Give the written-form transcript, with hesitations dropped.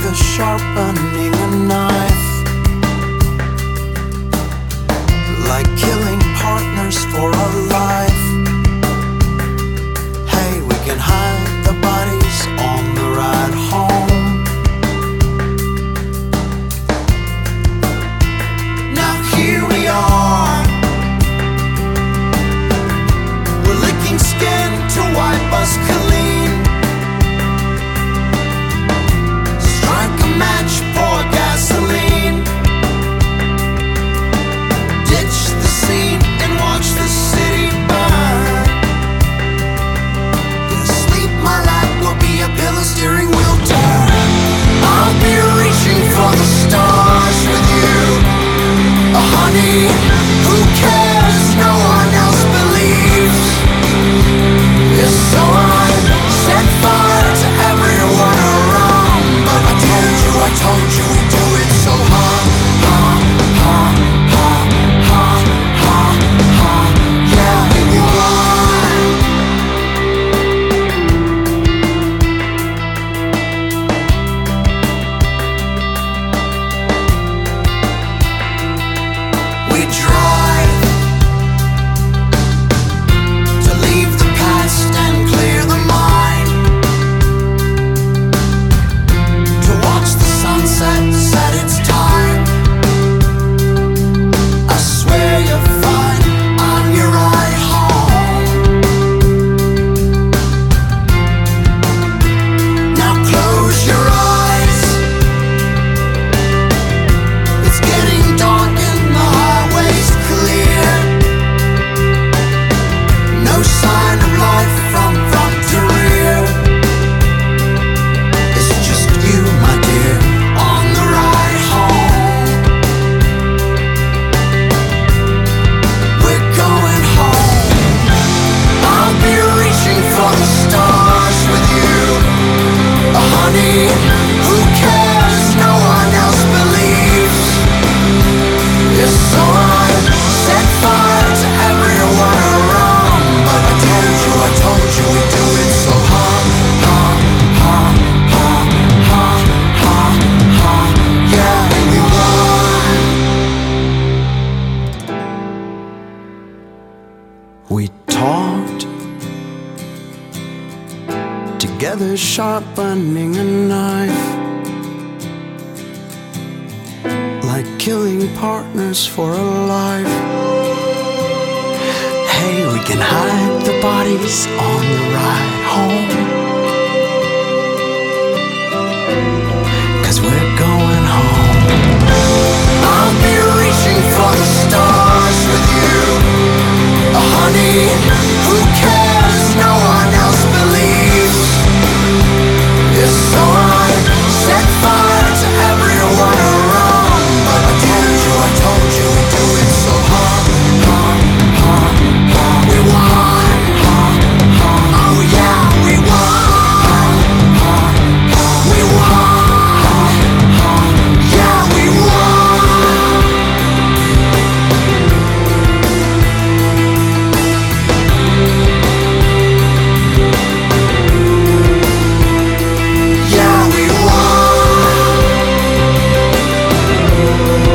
together sharpening a knife, like killing partners for a life. Hey, we can hide the bodies on the ride home. Now here we are, we're licking skin to wipe us clean. Strike a match, pour gasoline, ditch the scene and watch the city burn. In sleep my life will be a pillow steering wheel turn. I'll be reaching for the stars with you, honey, who cares, no one else believes. Yes, so I set fire to everyone around, but I told you we do it so hard. Yeah, we won. We drive to leave the past and clear the mind, to watch the sunset set its time. I swear you're fine on your ride home. Now close your eyes, it's getting dark and the highway's clear. No sign of life from front to rear. It's just you, my dear, on the ride home. We're going home. I'll be reaching for the stars with you, honey, who cares, no one else believes. Yes, so I set fire to everyone around, but I told you we do it so hard. Yeah, we won. We talked together sharpening a knife, like killing partners for a life. Hey, we can hide the bodies on the ride home, 'cause we're going home. I'll be reaching for the stars with you, honey, who cares, no one else believes. Yes, so I set fire to everyone around, but I told you we do it so hard. We won. Oh yeah, we won. We won. Yeah, we won. Yeah, we won.